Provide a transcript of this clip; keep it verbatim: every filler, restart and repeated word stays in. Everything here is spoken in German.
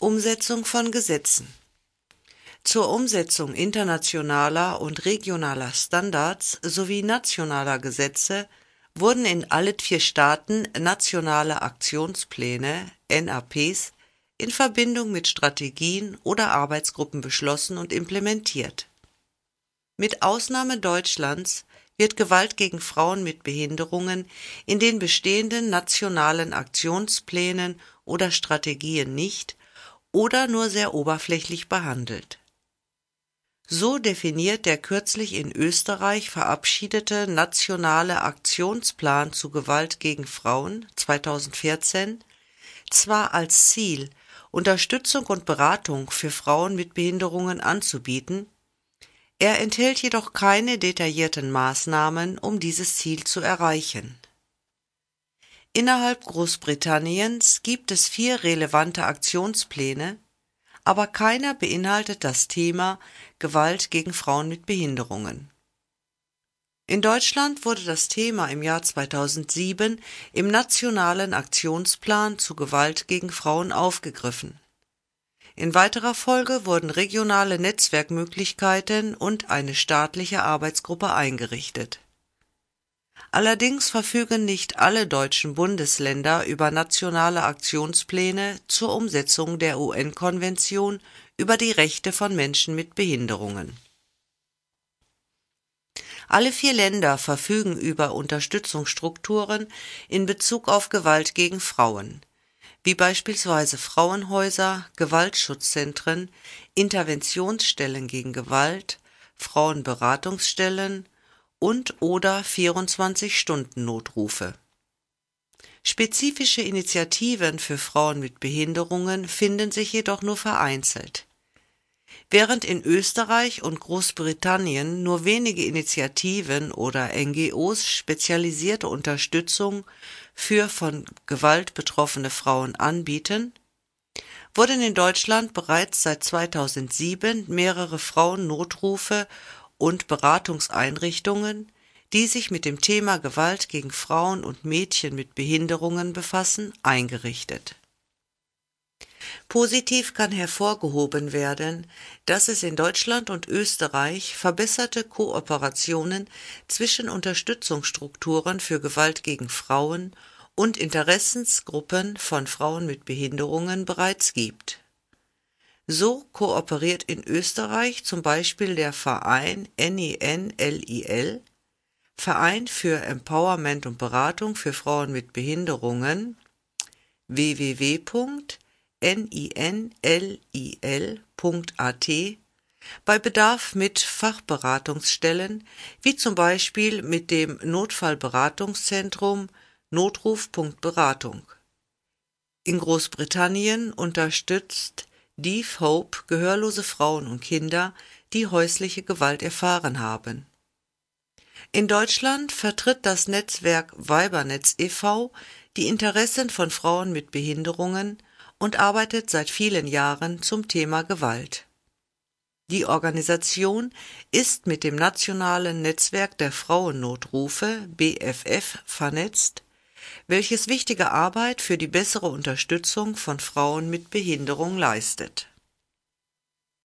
Umsetzung von Gesetzen. Zur Umsetzung internationaler und regionaler Standards sowie nationaler Gesetze wurden in alle vier Staaten nationale Aktionspläne (N A Ps) in Verbindung mit Strategien oder Arbeitsgruppen beschlossen und implementiert. Mit Ausnahme Deutschlands wird Gewalt gegen Frauen mit Behinderungen in den bestehenden nationalen Aktionsplänen oder Strategien nicht oder nur sehr oberflächlich behandelt. So definiert der kürzlich in Österreich verabschiedete Nationale Aktionsplan zu Gewalt gegen Frauen zweitausendvierzehn zwar als Ziel, Unterstützung und Beratung für Frauen mit Behinderungen anzubieten, er enthält jedoch keine detaillierten Maßnahmen, um dieses Ziel zu erreichen. Innerhalb Großbritanniens gibt es vier relevante Aktionspläne, aber keiner beinhaltet das Thema Gewalt gegen Frauen mit Behinderungen. In Deutschland wurde das Thema im Jahr zweitausendsieben im Nationalen Aktionsplan zu Gewalt gegen Frauen aufgegriffen. In weiterer Folge wurden regionale Netzwerkmöglichkeiten und eine staatliche Arbeitsgruppe eingerichtet. Allerdings verfügen nicht alle deutschen Bundesländer über nationale Aktionspläne zur Umsetzung der U N-Konvention über die Rechte von Menschen mit Behinderungen. Alle vier Länder verfügen über Unterstützungsstrukturen in Bezug auf Gewalt gegen Frauen, wie beispielsweise Frauenhäuser, Gewaltschutzzentren, Interventionsstellen gegen Gewalt, Frauenberatungsstellen und oder vierundzwanzig-Stunden-Notrufe. Spezifische Initiativen für Frauen mit Behinderungen finden sich jedoch nur vereinzelt. Während in Österreich und Großbritannien nur wenige Initiativen oder N G Os spezialisierte Unterstützung für von Gewalt betroffene Frauen anbieten, wurden in Deutschland bereits seit zweitausendsieben mehrere Frauennotrufe und Beratungseinrichtungen, die sich mit dem Thema Gewalt gegen Frauen und Mädchen mit Behinderungen befassen, eingerichtet. Positiv kann hervorgehoben werden, dass es in Deutschland und Österreich verbesserte Kooperationen zwischen Unterstützungsstrukturen für Gewalt gegen Frauen und Interessensgruppen von Frauen mit Behinderungen bereits gibt. So kooperiert in Österreich zum Beispiel der Verein N I N L I L, Verein für Empowerment und Beratung für Frauen mit Behinderungen, w w w punkt n i n l i l punkt a t, bei Bedarf mit Fachberatungsstellen, wie zum Beispiel mit dem Notfallberatungszentrum Notruf.Beratung. In Großbritannien unterstützt Deaf Hope gehörlose Frauen und Kinder, die häusliche Gewalt erfahren haben. In Deutschland vertritt das Netzwerk Weibernetz e V die Interessen von Frauen mit Behinderungen und arbeitet seit vielen Jahren zum Thema Gewalt. Die Organisation ist mit dem Nationalen Netzwerk der Frauennotrufe B F F vernetzt, welches wichtige Arbeit für die bessere Unterstützung von Frauen mit Behinderung leistet.